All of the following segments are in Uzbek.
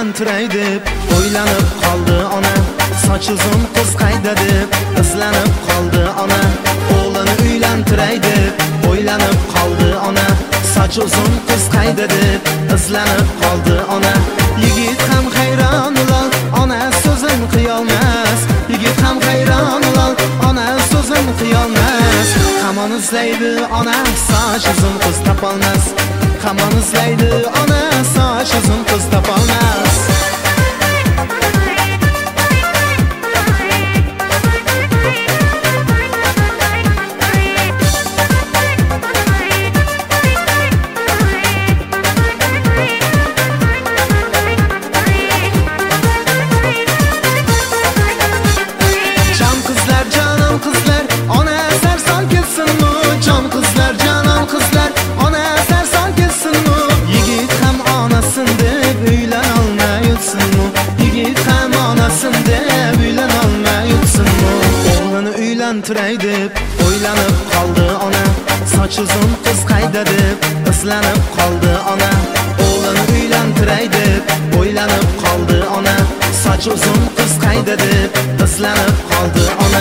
uylantiray deb o'ylanib qoldi ona. Soch uzun qiz qayda deb izlanib qoldi ona. O'g'lini uylantiray deb o'ylanib qoldi ona. Soch uzun qiz qayda deb izlanib qoldi ona. Yigit ham hayron lol, ona so'zin qiyolmas. Yigit ham hayron lol, ona so'zin qiyolmas. Hamon izlaydi ona, soch uzun qiz topolmas. Hamon izlaydi ona, soch uzun qiz topolmas. Uylantiray deb o'ylanib qoldi ona. Soch uzun qiz qayda deb izlanib qoldi ona. O'g'lini uylantiray deb o'ylanib qoldi ona. Soch uzun qiz qayda deb izlanib qoldi ona.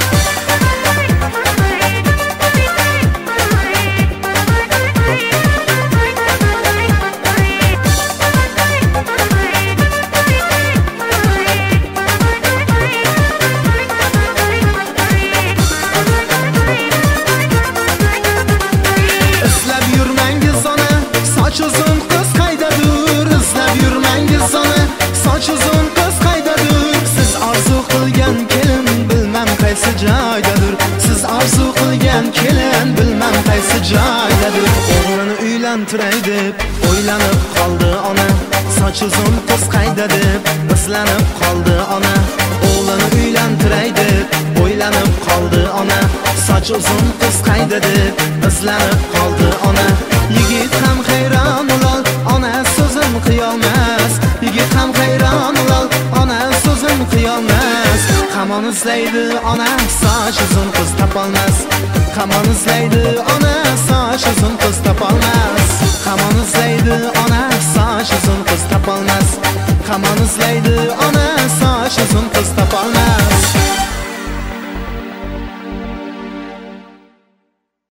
Siz arzu qilgan kelin bilmam qaysi joydadir. O'g'lini uylantiray deb o'ylanib qoldi ona. Soch uzun qiz qayda deb izlanib qoldi ona. O'g'lini uylantiray deb o'ylanib qoldi ona. Soch uzun qiz qayda deb izlanib qoldi ona. Yigit ham hayron lol, ona so'zin qiyolmas. Yigit ham hayron lol, ona so'zin qiyolmas. Hamon izlaydi ona, soch uzun qiz topolmas. Hamon izlaydi ona, soch uzun qiz topolmas. Hamon izlaydi ona, soch uzun qiz topolmas. Hamon izlaydi ona, soch uzun qiz topolmas.